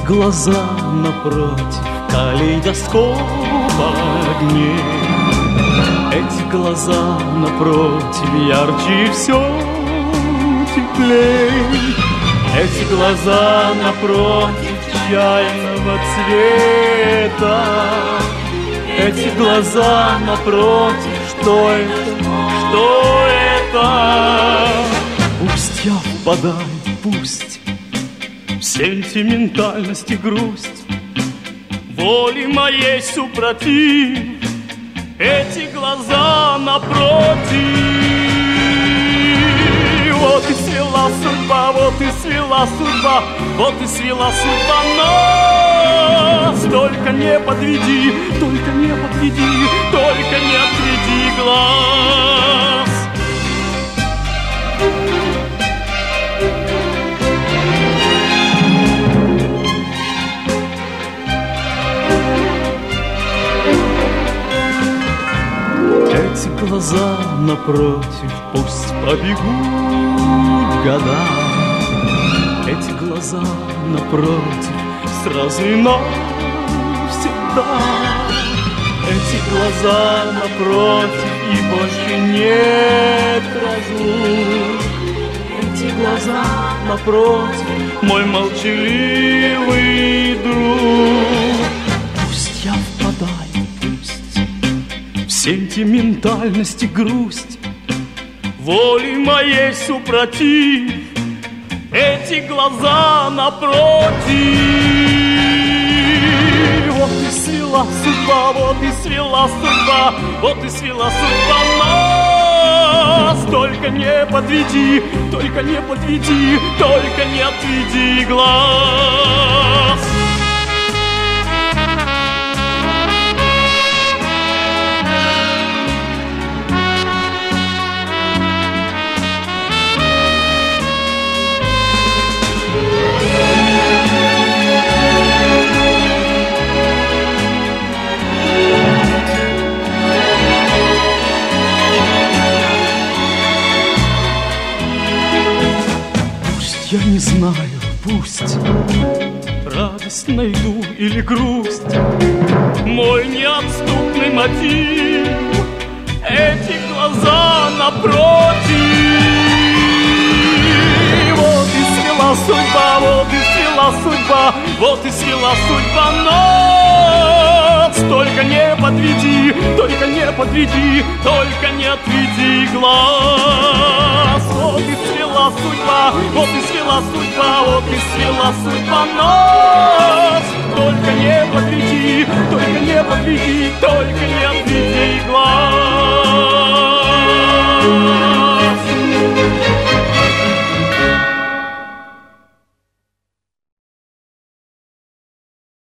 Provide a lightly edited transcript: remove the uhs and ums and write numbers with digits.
глаза напротив, калейдоскоп огней. Эти глаза напротив, ярче все теплей. Эти глаза напротив, чайного цвета. Эти глаза напротив, что это, что это? Пусть я впадаю, пусть в сентиментальность и грусть, воли моей супротив, эти глаза напротив. Вот и свела судьба, вот и свела судьба, вот и свела судьба нас. Только не подведи, только не подведи, только не отведи глаз. Эти глаза напротив, пусть побегут года. Эти глаза напротив, сразу и навсегда. Эти глаза напротив, и больше нет разлук. Эти глаза напротив, мой молчаливый друг. Пусть я впадаю, пусть в сентиментальность и грусть, воли моей супротив, эти глаза напротив. Вот и свела судьба, вот и свела судьба, вот и свела судьба нас. Только не подведи, только не подведи, только не отведи глаз. Я не знаю, пусть радость найду или грусть, мой неотступный мотив, эти глаза напротив. Вот и свела судьба, вот и свела судьба, вот и свела судьба нас. Только не подведи, только не подведи, только не отведи глаз. Вот и свела судьба, вот и свела судьба, вот и свела судьба нас.